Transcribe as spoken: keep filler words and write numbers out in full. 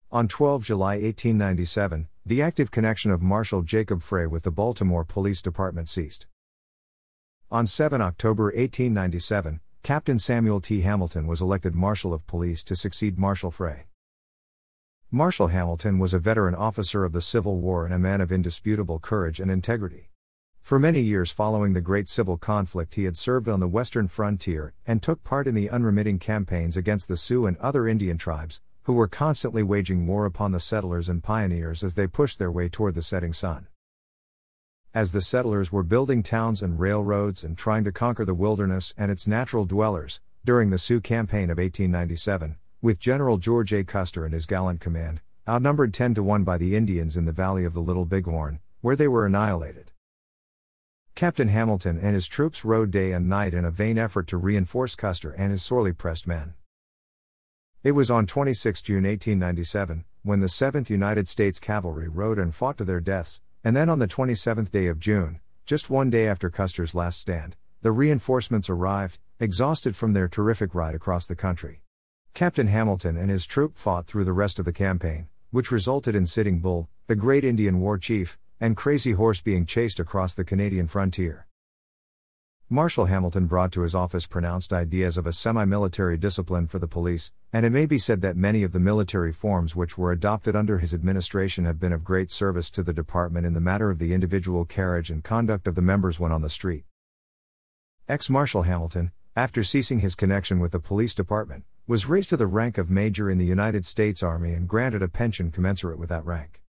On the twelfth of July eighteen ninety-seven, the active connection of Marshal Jacob Frey with the Baltimore Police Department ceased. On the seventh of October eighteen ninety-seven, Captain Samuel T. Hamilton was elected Marshal of Police to succeed Marshal Frey. Marshal Hamilton was a veteran officer of the Civil War and a man of indisputable courage and integrity. For many years following the Great Civil Conflict, he had served on the western frontier and took part in the unremitting campaigns against the Sioux and other Indian tribes, who were constantly waging war upon the settlers and pioneers as they pushed their way toward the setting sun. As the settlers were building towns and railroads and trying to conquer the wilderness and its natural dwellers, during the Sioux Campaign of eighteen ninety-seven, with General George A. Custer and his gallant command, outnumbered ten to one by the Indians in the valley of the Little Bighorn, where they were annihilated. Captain Hamilton and his troops rode day and night in a vain effort to reinforce Custer and his sorely pressed men. It was on the twenty-sixth of June eighteen ninety-seven, when the seventh United States Cavalry rode and fought to their deaths, and then on the twenty-seventh day of June, just one day after Custer's last stand, the reinforcements arrived, exhausted from their terrific ride across the country. Captain Hamilton and his troop fought through the rest of the campaign, which resulted in Sitting Bull, the great Indian war chief, and Crazy Horse being chased across the Canadian frontier. Marshal Hamilton brought to his office pronounced ideas of a semi-military discipline for the police, and it may be said that many of the military forms which were adopted under his administration have been of great service to the department in the matter of the individual carriage and conduct of the members when on the street. Ex-Marshal Hamilton, after ceasing his connection with the police department, was raised to the rank of major in the United States Army and granted a pension commensurate with that rank.